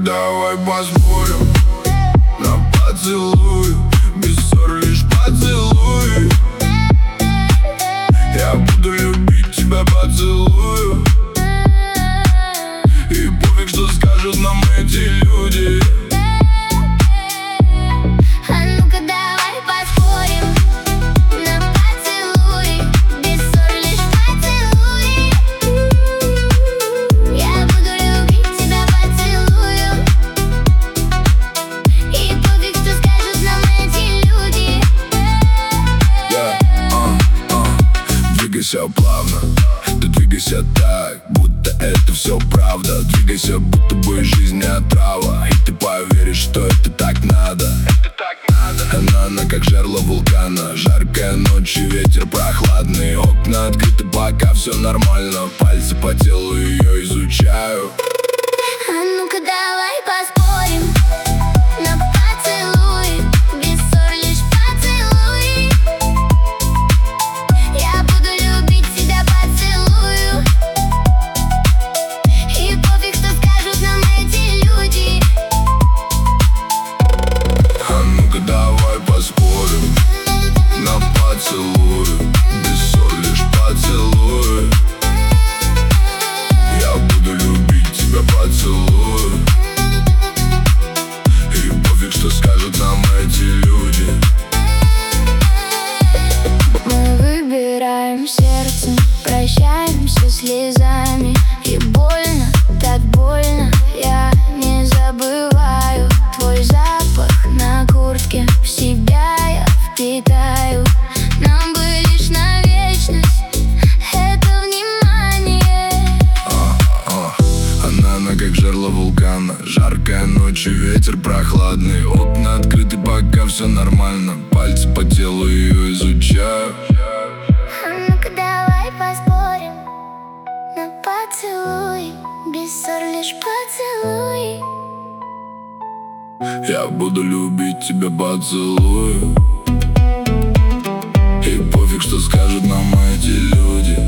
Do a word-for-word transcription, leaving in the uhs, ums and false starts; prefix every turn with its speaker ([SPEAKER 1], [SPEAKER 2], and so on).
[SPEAKER 1] давай поспорим на поцелуй, без ссор, лишь поцелуй. Я буду любить тебя, поцелую. И пофиг, что скажут нам эти люди.
[SPEAKER 2] А ну-ка давай поспорим на поцелуй, без ссор, лишь поцелуй. Я буду любить тебя, поцелую. И пофиг, что скажут нам эти люди.
[SPEAKER 1] Yeah, uh, uh. Двигайся плавно, ты двигайся так, будто это все правда. Двигайся, будто бы жизнь не отрава, и ты поверишь, что это так надо. Это так надо. Она, она как жерло вулкана, жаркая ночь и ветер прохладный. Окна открыты, пока все нормально, пальцы по телу ее изучаю.
[SPEAKER 2] А ну-ка давай поспорим на поцелуй, без ссор, лишь поцелуй. Я буду любить тебя, поцелую. И пофиг, что скажут нам эти люди.
[SPEAKER 1] А ну-ка давай поспорим на поцелуй, без ссор, лишь поцелуй. Я буду любить тебя, поцелую. И пофиг, что скажут нам эти люди.
[SPEAKER 2] Мы выбираем сердцем, прощаемся слезами. И больно, так больно, я не забываю твой запах на куртке, в себя я впитаю. Нам бы лишь на вечность это внимание.
[SPEAKER 1] а, а. Она, она как жерло вулкана, жаркая ночь и ветер прохладный. Окна открыты, пока все нормально, пальцы по телу ее изучаю.
[SPEAKER 2] А ну-ка давай поспорим на поцелуй, без ссор, лишь поцелуй.
[SPEAKER 1] Я буду любить тебя, поцелую. И пофиг, что скажут нам эти люди.